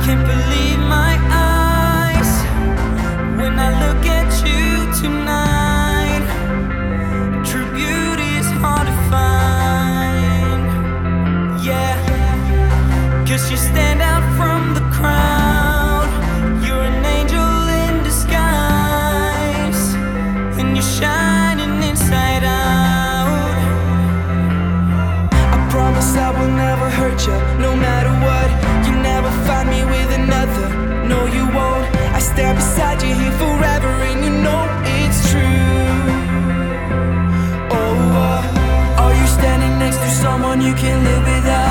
Can't believe my eyes when I look at you tonight. True beauty is hard to find, yeah. 'Cause you stand out from the crowd. You're an angel in disguise, and you're shining inside out. I promise I will never hurt you, no matter what. You never find me with another, no you won't. I stand beside you here forever, and you know it's true. Oh, are you standing next to someone you can't live without?